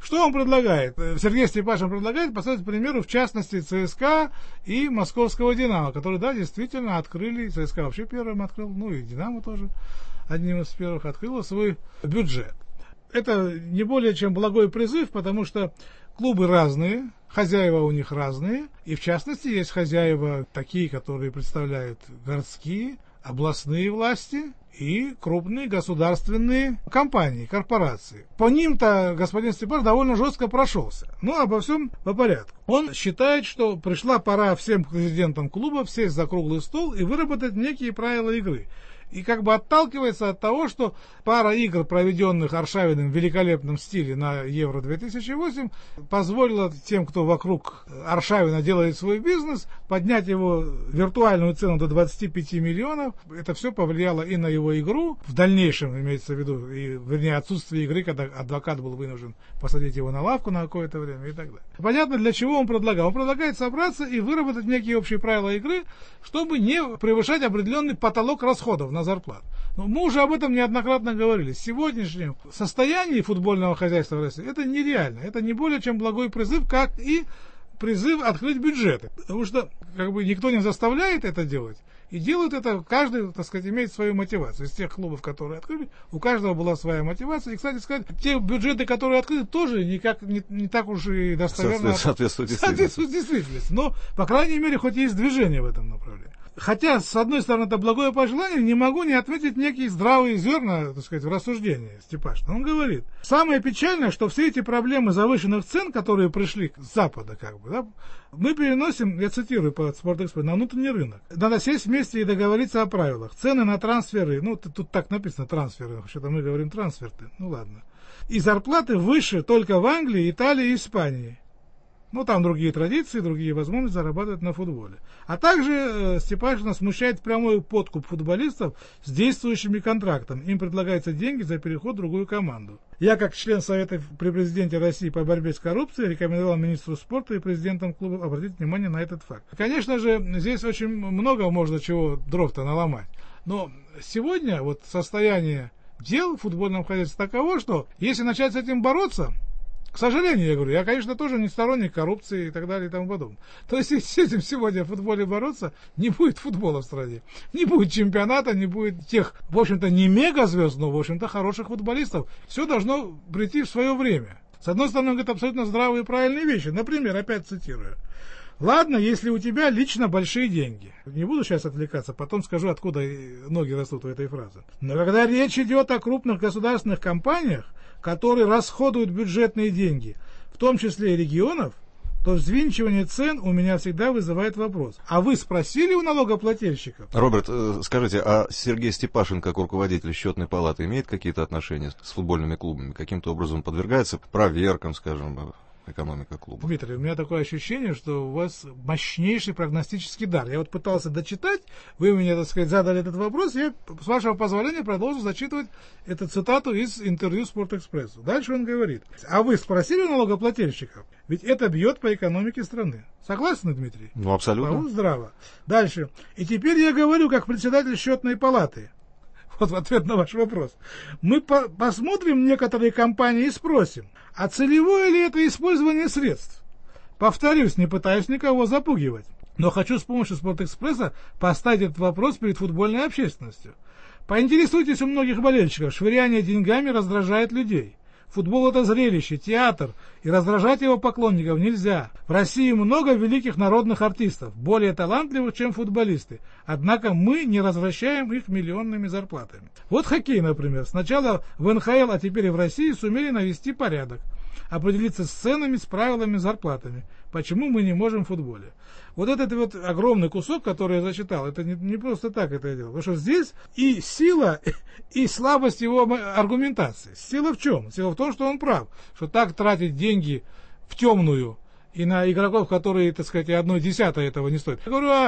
Что он предлагает? Сергей Степашин предлагает поставить, к примеру, в частности, ЦСКА и московского «Динамо», которые, да, действительно открыли, ЦСКА вообще первым открыл, ну и «Динамо» тоже одним из первых открыло свой бюджет. Это не более чем благой призыв, потому что клубы разные, хозяева у них разные, и в частности есть хозяева такие, которые представляют городские, областные власти и крупные государственные компании, корпорации. По ним-то господин Степаш довольно жестко прошелся. Но обо всем по порядку. Он считает, что пришла пора всем президентам клубов сесть за круглый стол и выработать некие правила игры. И как бы отталкивается от того, что пара игр, проведенных Аршавиным в великолепном стиле на Евро-2008, позволила тем, кто вокруг Аршавина делает свой бизнес, поднять его виртуальную цену до 25 миллионов. Это все повлияло и на его игру. В дальнейшем, имеется в виду, вернее, отсутствие игры, когда адвокат был вынужден посадить его на лавку на какое-то время и так далее. Понятно, для чего он предлагал. Он предлагает собраться и выработать некие общие правила игры, чтобы не превышать определенный потолок расходов на зарплат. Но мы уже об этом неоднократно говорили. В сегодняшнем состоянии футбольного хозяйства в России это нереально. Это не более чем благой призыв, как и призыв открыть бюджеты. Потому что как бы никто не заставляет это делать. И делают это, каждый, так сказать, имеет свою мотивацию. Из тех клубов, которые открыли, у каждого была своя мотивация. И, кстати сказать, те бюджеты, которые открыты, тоже никак не так уж и достоверно соответствуют действительности. Но, по крайней мере, хоть есть движение в этом направлении. Хотя, с одной стороны, это благое пожелание, не могу не отметить некие здравые зерна, так сказать, в рассуждении Степашина. Он говорит, самое печальное, что все эти проблемы завышенных цен, которые пришли с Запада, как бы, да, мы переносим, я цитирую по Спортэкспрессу, на внутренний рынок. Надо сесть вместе и договориться о правилах. Цены на трансферы, ну, тут так написано трансферы, вообще-то мы говорим трансферты, ну ладно. И зарплаты выше только в Англии, Италии и Испании. Ну, там другие традиции, другие возможности зарабатывать на футболе. А также Степашина смущает прямой подкуп футболистов с действующими контрактами. Им предлагаются деньги за переход в другую команду. Я, как член Совета при президенте России по борьбе с коррупцией, рекомендовал министру спорта и президентам клубов обратить внимание на этот факт. Конечно же, здесь очень много можно чего дров-то наломать. Но сегодня вот состояние дел в футбольном хозяйстве таково, что если начать с этим бороться... К сожалению, я говорю, я, конечно, тоже не сторонник коррупции и так далее и тому подобное. То есть, если с этим сегодня в футболе бороться, не будет футбола в стране. Не будет чемпионата, не будет тех, в общем-то, не мегазвезд, но, в общем-то, хороших футболистов. Все должно прийти в свое время. С одной стороны, он говорит абсолютно здравые и правильные вещи. Например, опять цитирую. Ладно, если у тебя лично большие деньги. Не буду сейчас отвлекаться, потом скажу, откуда ноги растут у этой фразы. Но когда речь идет о крупных государственных компаниях, которые расходуют бюджетные деньги, в том числе и регионов, то взвинчивание цен у меня всегда вызывает вопрос. А вы спросили у налогоплательщиков? Роберт, скажите, а Сергей Степашин, как руководитель счетной палаты, имеет какие-то отношения с футбольными клубами? Каким-то образом подвергается проверкам, скажем, экономика клуба? Дмитрий, у меня такое ощущение, что у вас мощнейший прогностический дар. Я вот пытался дочитать, вы мне, так сказать, задали этот вопрос, я, с вашего позволения, продолжу зачитывать эту цитату из интервью Спортэкспрессу. Дальше он говорит, а вы спросили у налогоплательщиков? Ведь это бьет по экономике страны. Согласны, Дмитрий? Ну, абсолютно. Здраво. Дальше. И теперь я говорю, как председатель счетной палаты. Вот в ответ на ваш вопрос. Мы посмотрим некоторые компании и спросим, а целевое ли это использование средств? Повторюсь, не пытаюсь никого запугивать, но хочу с помощью Спортэкспресса поставить этот вопрос перед футбольной общественностью. Поинтересуйтесь у многих болельщиков, швыряние деньгами раздражает людей. Футбол — это зрелище, театр, и раздражать его поклонников нельзя. В России много великих народных артистов, более талантливых, чем футболисты. Однако мы не развращаем их миллионными зарплатами. Вот хоккей, например. Сначала в НХЛ, а теперь и в России сумели навести порядок. Определиться с ценами, с правилами, зарплатами. Почему мы не можем в футболе? Вот этот вот огромный кусок, который я зачитал, это не просто так это я делал. Потому что здесь и сила, и слабость его аргументации. Сила в чем? Сила в том, что он прав. Что так тратить деньги в темную и на игроков, которые, так сказать, 1/10 этого не стоят. Я говорю о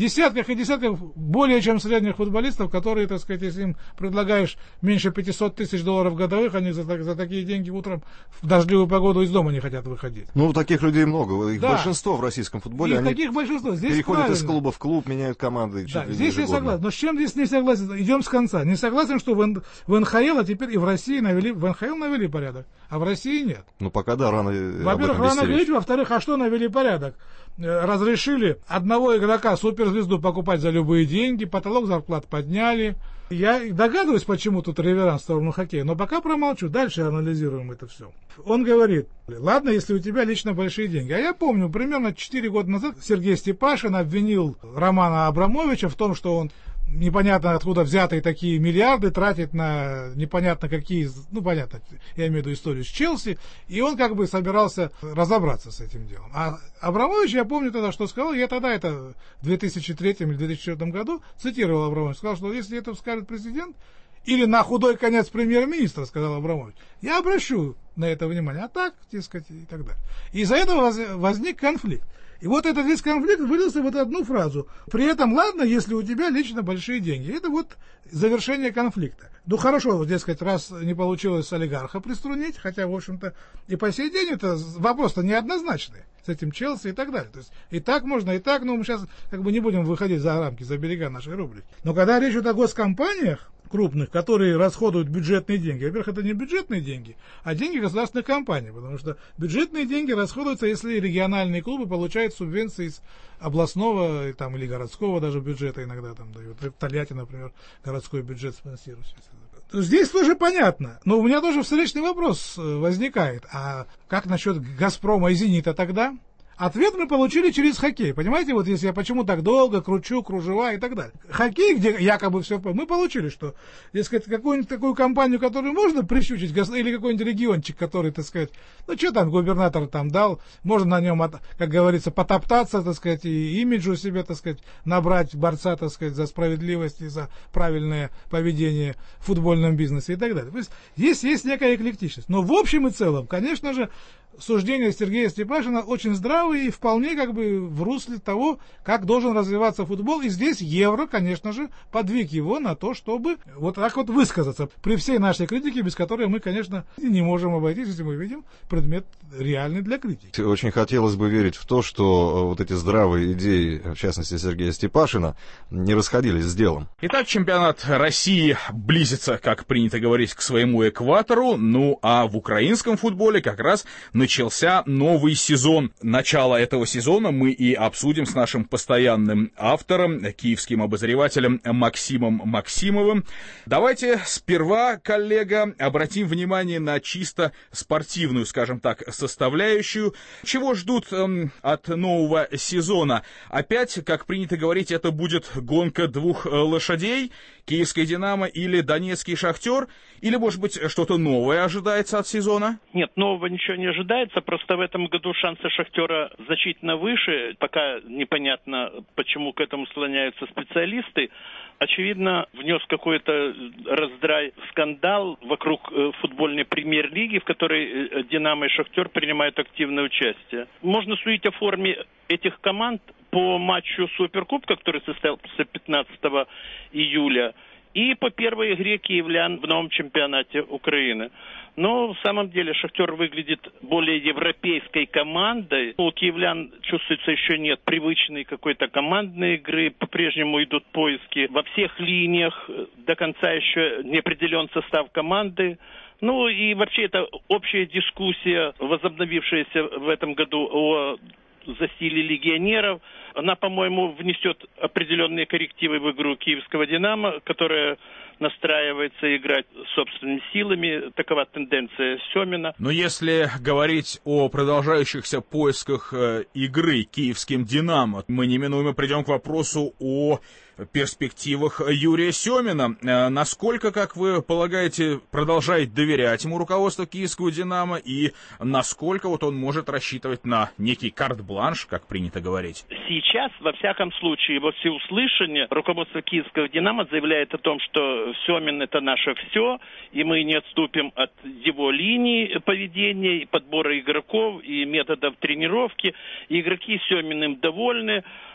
десятках и десятках более чем средних футболистов, которые, так сказать, если им предлагаешь меньше 500 тысяч долларов годовых, они за такие деньги утром в дождливую погоду из дома не хотят выходить. Ну, таких людей много. Их большинство в российском футболе. Их таких большинство. Здесь переходят правильно. Из клуба в клуб, меняют команды. Да, здесь я согласен. Но с чем здесь не согласен? Идем с конца. Не согласен, что в НХЛ, а теперь и в России в НХЛ навели порядок, а в России нет. Ну, пока да, рано. Во-первых, рано говорить, во-вторых, а что навели порядок? Разрешили одного игрока, суперзвезду, покупать за любые деньги, потолок зарплат подняли. Я догадываюсь, почему тут реверанс в сторону хоккея, но пока промолчу, дальше анализируем это все. Он говорит, ладно, если у тебя лично большие деньги. А я помню, примерно 4 года назад Сергей Степашин обвинил Романа Абрамовича в том, что он непонятно откуда взятые такие миллиарды тратит на непонятно какие, ну понятно, я имею в виду историю с Челси, и он как бы собирался разобраться с этим делом. А Абрамович, я помню тогда, что сказал, я тогда это в 2003 или 2004 году цитировал Абрамович, сказал, что если это скажет президент, или на худой конец премьер-министра, сказал Абрамович, я обращу на это внимание, а так, так сказать, и так далее. И из-за этого возник конфликт. И вот этот весь конфликт вылился в вот одну фразу. При этом, ладно, если у тебя лично большие деньги. Это вот завершение конфликта. Ну, хорошо, вот, дескать, раз не получилось олигарха приструнить, хотя, в общем-то, и по сей день это вопрос-то неоднозначный с этим Челси и так далее. То есть и так можно, и так, но мы сейчас как бы не будем выходить за рамки, за берега нашей рубрики. Но когда речь идет о госкомпаниях крупных, которые расходуют бюджетные деньги. Во-первых, это не бюджетные деньги, а деньги государственных компаний, потому что бюджетные деньги расходуются, если региональные клубы получают субвенции из областного там, или городского даже бюджета иногда там дают. В Тольятти, например, городской бюджет спонсирует. Здесь тоже понятно, но у меня тоже встречный вопрос возникает. А как насчет «Газпрома» и «Зенита» тогда? Ответ мы получили через хоккей. Понимаете, вот если я почему так долго кручу кружева и так далее. Хоккей, где якобы все, мы получили, что, дескать, какую-нибудь такую компанию, которую можно прищучить, или какой-нибудь региончик, который, так сказать, ну что там губернатор там дал, можно на нем, как говорится, потоптаться, так сказать, и имиджу себе, так сказать, набрать борца, так сказать, за справедливость и за правильное поведение в футбольном бизнесе и так далее. То есть здесь есть некая эклектичность. Но в общем и целом, конечно же, суждения Сергея Степашина очень здравые и вполне как бы в русле того, как должен развиваться футбол. И здесь Евро, конечно же, подвиг его на то, чтобы вот так вот высказаться. При всей нашей критике, без которой мы, конечно, не можем обойтись, если мы видим предмет реальный для критики. Очень хотелось бы верить в то, что вот эти здравые идеи, в частности Сергея Степашина, не расходились с делом. Итак, чемпионат России близится, как принято говорить, к своему экватору. Ну а в украинском футболе как раз начался новый сезон. Начало этого сезона мы и обсудим с нашим постоянным автором, киевским обозревателем Максимом Максимовым. Давайте сперва, коллега, обратим внимание на чисто спортивную, скажем так, составляющую. Чего ждут от нового сезона? Опять, как принято говорить, это будет гонка двух лошадей, Киевская «Динамо» или Донецкий «Шахтер», или, может быть, что-то новое ожидается от сезона? Нет, нового ничего не ожидается, просто в этом году шансы «Шахтера» значительно выше, пока непонятно, почему к этому склоняются специалисты. Очевидно, внес какой-то раздрай, скандал вокруг футбольной премьер-лиги, в которой «Динамо» и «Шахтер» принимают активное участие. Можно судить о форме этих команд по матчу Суперкубка, который состоялся 15 июля, и по первой игре киевлян в новом чемпионате Украины. Но в самом деле «Шахтер» выглядит более европейской командой. У киевлян чувствуется еще нет привычной какой-то командной игры. По-прежнему идут поиски во всех линиях. До конца еще не определен состав команды. Ну и вообще это общая дискуссия, возобновившаяся в этом году о засилии легионеров. Она, по-моему, внесет определенные коррективы в игру киевского «Динамо», которая настраивается играть собственными силами. Такова тенденция Семина. Но если говорить о продолжающихся поисках игры киевским «Динамо», мы неминуемо придем к вопросу о перспективах Юрия Семина. Насколько, как вы полагаете, продолжает доверять ему руководство киевского «Динамо» и насколько вот он может рассчитывать на некий карт-бланш, как принято говорить? Сейчас, во всяком случае, во всеуслышание руководство киевского «Динамо» заявляет о том, что Семин — это наше все, и мы не отступим от его линии поведения, и подбора игроков, и методов тренировки. И игроки Семиным довольны.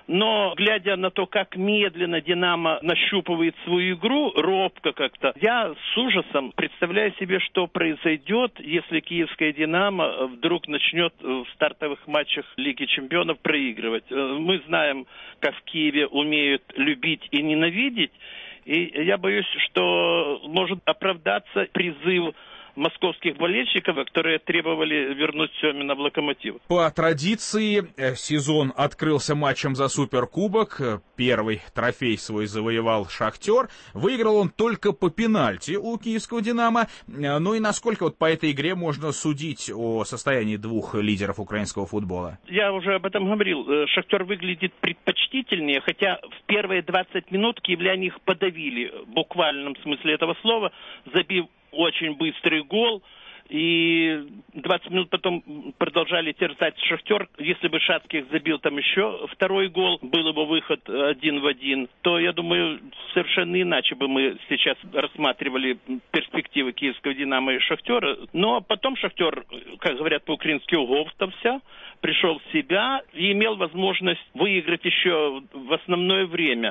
Но, глядя на то, как медленно «Динамо» нащупывает свою игру, робко как-то, я с ужасом представляю себе, что произойдет, если киевская «Динамо» вдруг начнет в стартовых матчах Лиги Чемпионов проигрывать. Мы знаем, как в Киеве умеют любить и ненавидеть, и я боюсь, что может оправдаться призыв московских болельщиков, которые требовали вернуть Семина в «Локомотив». По традиции сезон открылся матчем за Суперкубок. Первый трофей свой завоевал «Шахтер». Выиграл он только по пенальти у киевского «Динамо». Ну и насколько вот по этой игре можно судить о состоянии двух лидеров украинского футбола? Я уже об этом говорил. «Шахтер» выглядит предпочтительнее, хотя в первые 20 минут киевляне их подавили, в буквальном смысле этого слова, забив очень быстрый гол, и 20 минут потом продолжали терзать «Шахтер». Если бы Шацких забил там еще второй гол, был его выход 1-1, то, я думаю, совершенно иначе бы мы сейчас рассматривали перспективы киевского «Динамо» и «Шахтера». Но потом «Шахтер», как говорят по-украински, уговтався, пришел в себя и имел возможность выиграть еще в основное время.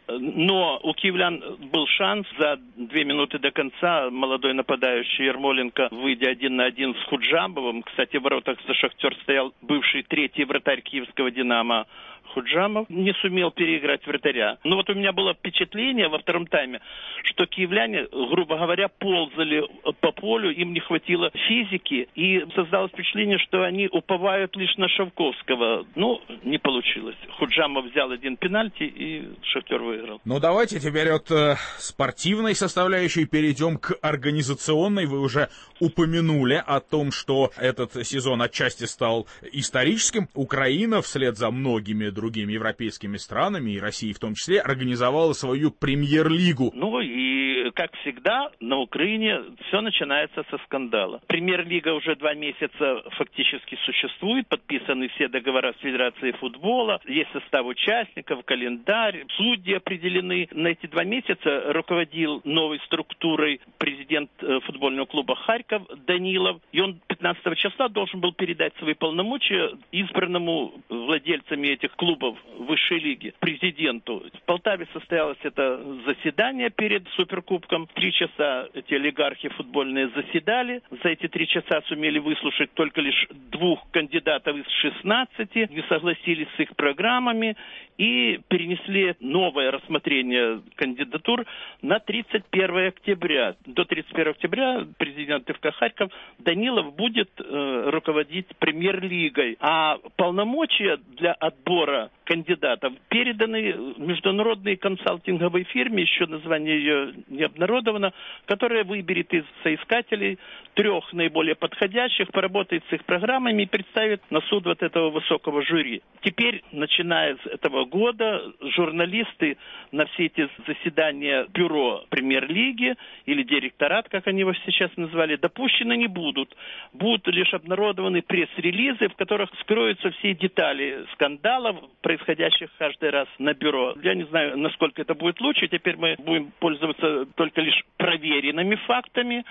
Но у киевлян был шанс за 2 минуты до конца. Молодой нападающий Ермоленко, выйдя 1-1 с Худжамовым. Кстати, в воротах за «Шахтер» стоял бывший третий вратарь киевского «Динамо» Худжамов, не сумел переиграть вратаря. Но вот у меня было впечатление во втором тайме, что киевляне, грубо говоря, ползали по полю, им не хватило физики, и создалось впечатление, что они уповают лишь на Шавковского. Ну, не получилось. Худжамов взял 1 пенальти, и «Шахтер» выиграл. Ну, давайте теперь от спортивной составляющей перейдем к организационной. Вы уже упомянули о том, что этот сезон отчасти стал историческим. Украина вслед за многими другими европейскими странами, и Россией в том числе, организовала свою премьер-лигу. Ну и, как всегда, на Украине все начинается со скандала. Премьер-лига уже 2 месяца фактически существует, подписаны все договора с Федерацией футбола, есть состав участников, календарь, судьи определены. На эти 2 месяца руководил новой структурой президент футбольного клуба «Харьков» Данилов, и он 15 числа должен был передать свои полномочия избранному владельцами этих клубов высшей лиги, президенту. В Полтаве состоялось это заседание перед Суперкубком. 3 часа эти олигархи футбольные заседали. За эти 3 часа сумели выслушать только лишь 2 кандидатов из 16, не согласились с их программами и перенесли новое рассмотрение кандидатур на 31 октября. До 31 октября президент ФК «Харьков» Данилов будет руководить премьер-лигой, а полномочия для отбора кандидатов переданы международной консалтинговой фирме, еще название ее не обнародовано, которая выберет из соискателей 3 наиболее подходящих, поработает с их программами и представит на суд вот этого высокого жюри. Теперь, начиная с этого года, журналисты на все эти заседания бюро премьер-лиги или директорат, как они его сейчас назвали, допущены не будут. Будут лишь обнародованы пресс-релизы, в которых скроются все детали скандалов, происходящих каждый раз на бюро. Я не знаю, насколько это будет лучше. Теперь мы будем пользоваться только лишь проверенными фактами.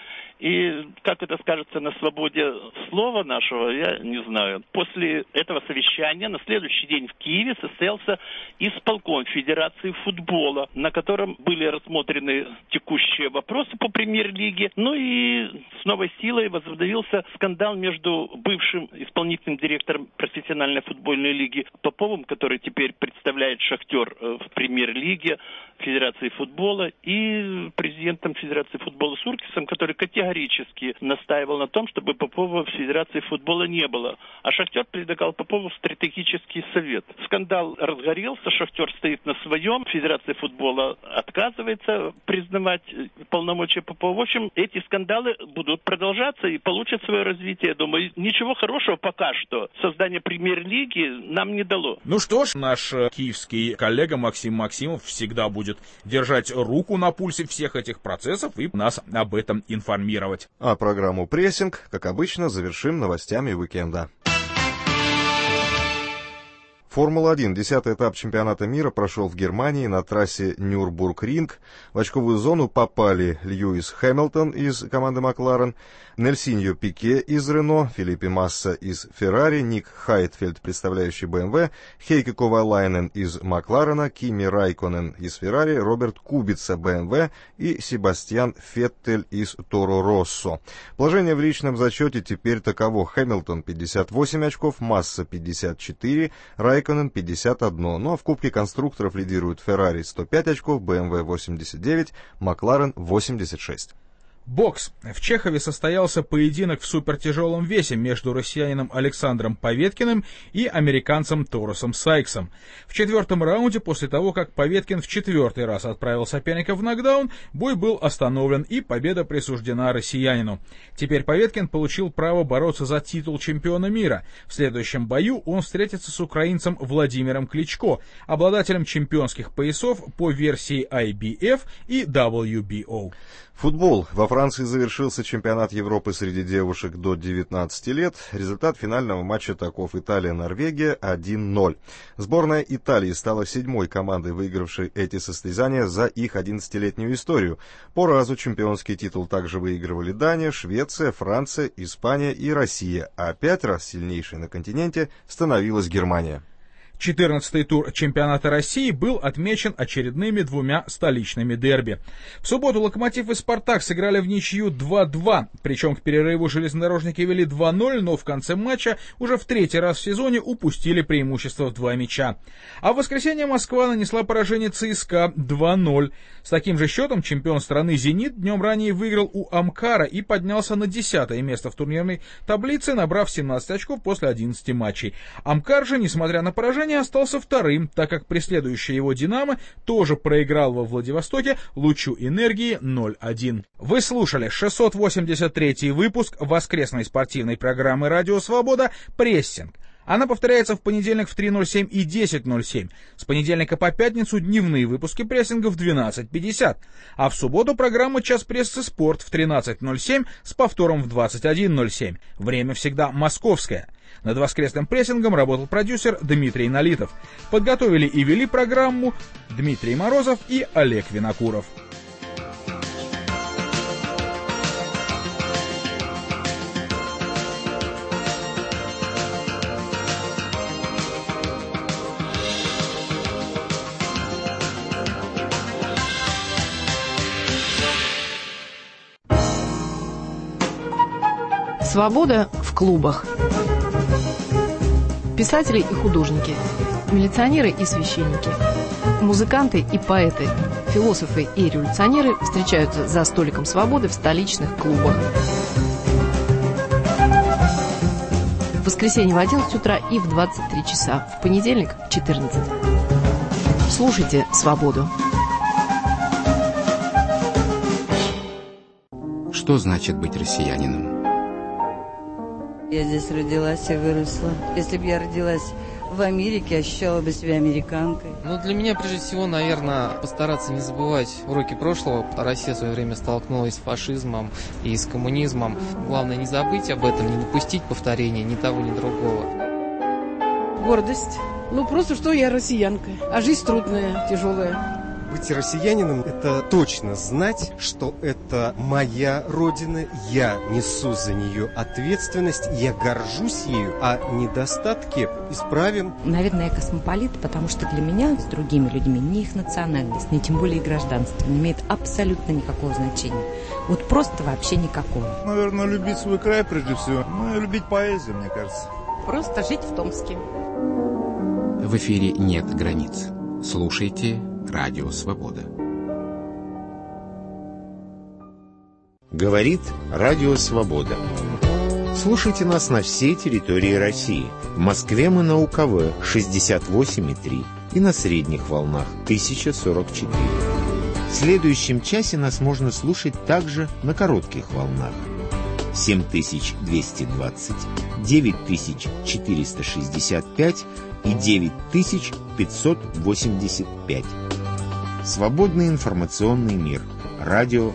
И как это скажется на свободе слова нашего, я не знаю. После этого совещания на следующий день в Киеве состоялся исполком Федерации футбола, на котором были рассмотрены текущие вопросы по премьер-лиге. Ну и с новой силой возобновился скандал между бывшим исполнительным директором профессиональной футбольной лиги Поповым, который теперь представляет «Шахтер» в премьер-лиге Федерации футбола, и президентом Федерации футбола Суркисом, который категорически настаивал на том, чтобы Попова в Федерации футбола не было. А «Шахтер» предлагал Попову стратегический совет. Скандал разгорелся, «Шахтер» стоит на своем, Федерация футбола отказывается признавать полномочия Попова. В общем, эти скандалы будут продолжаться и получат свое развитие. Я думаю, ничего хорошего пока что создание премьер-лиги нам не дало. Ну что ж, наш киевский коллега Максим Максимов всегда будет держать руку на пульсе всех этих процессов и нас об этом информировать. А программу «Прессинг», как обычно, завершим новостями уикенда. Формула-1. 10-й этап чемпионата мира прошел в Германии на трассе Нюрбург-Ринг. В очковую зону попали Льюис Хэмилтон из команды Макларен, Нельсиньо Пике из Рено, Фелипе Масса из Феррари, Ник Хайтфельд, представляющий БМВ, Хейке Ковалайнен из Макларена, Кими Райконен из Феррари, Роберт Кубица БМВ и Себастьян Феттель из Торо Россо. Положение в личном зачете теперь таково: Хэмилтон 58 очков, Масса 54, Райконен 51, но в Кубке конструкторов лидируют Феррари 105 очков, БМВ 89, Макларен 86. Бокс. В Чехове состоялся поединок в супертяжелом весе между россиянином Александром Поветкиным и американцем Торосом Сайксом. В четвертом раунде, после того, как Поветкин в четвертый раз отправил соперника в нокдаун, бой был остановлен и победа присуждена россиянину. Теперь Поветкин получил право бороться за титул чемпиона мира. В следующем бою он встретится с украинцем Владимиром Кличко, обладателем чемпионских поясов по версии IBF и WBO. Футбол. Во Франции завершился чемпионат Европы среди девушек до 19 лет. Результат финального матча таков: Италия-Норвегия 1-0. Сборная Италии стала 7-й командой, выигравшей эти состязания за их 11-летнюю историю. По разу чемпионский титул также выигрывали Дания, Швеция, Франция, Испания и Россия, а 5 раз сильнейшей на континенте становилась Германия. 14-й тур чемпионата России был отмечен очередными двумя столичными дерби. В субботу «Локомотив» и «Спартак» сыграли в ничью 2-2, причем к перерыву железнодорожники вели 2-0, но в конце матча уже в третий раз в сезоне упустили преимущество в 2 мяча. А в воскресенье Москва нанесла поражение ЦСКА 2-0. С таким же счетом чемпион страны «Зенит» днем ранее выиграл у «Амкара» и поднялся на 10-е место в турнирной таблице, набрав 17 очков после 11 матчей. «Амкар» же, несмотря на поражение, остался вторым, так как преследующая его «Динамо» тоже проиграл во Владивостоке «Лучу энергии» 0-1. Вы слушали 683-й выпуск воскресной спортивной программы «Радио Свобода» «Прессинг». Она повторяется в понедельник в 3:07 и 10:07. С понедельника по пятницу дневные выпуски прессинга в 12:50. А в субботу программа «Час прессы спорт» в 13:07 с повтором в 21:07. Время всегда московское. Над воскресным прессингом работал продюсер Дмитрий Налитов. Подготовили и вели программу Дмитрий Морозов и Олег Винокуров. Свобода в клубах. Писатели и художники, милиционеры и священники, музыканты и поэты, философы и революционеры встречаются за столиком свободы в столичных клубах. В воскресенье в 11 утра и в 23 часа, в понедельник в 14. Слушайте «Свободу». Что значит быть россиянином? Я здесь родилась и выросла. Если бы я родилась в Америке, ощущала бы себя американкой. Для меня, прежде всего, наверное, постараться не забывать уроки прошлого. Россия в свое время столкнулась с фашизмом и с коммунизмом. Главное, не забыть об этом, не допустить повторения ни того, ни другого. Гордость. Просто что я россиянка. А жизнь трудная, тяжелая. Быть россиянином – это точно знать, что это моя родина, я несу за нее ответственность, я горжусь ею, а недостатки исправим. Наверное, я космополит, потому что для меня с другими людьми ни их национальность, ни тем более гражданство не имеет абсолютно никакого значения. Просто вообще никакого. Наверное, любить свой край прежде всего, и любить поэзию, мне кажется. Просто жить в Томске. В эфире нет границ. Слушайте Радио Свобода. Говорит Радио Свобода. Слушайте нас на всей территории России. В Москве мы на УКВ 68,3 и на средних волнах 1044. В следующем часе нас можно слушать также на коротких волнах 7220, 9465 и 9585. Свободный информационный мир. Радио